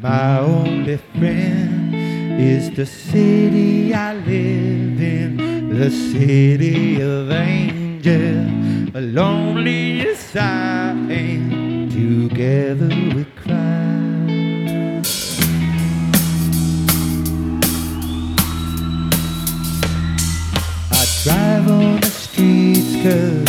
My only friend is the city I live in, the city of angels. Lonely as I am, together we cry. I drive on the streets 'cause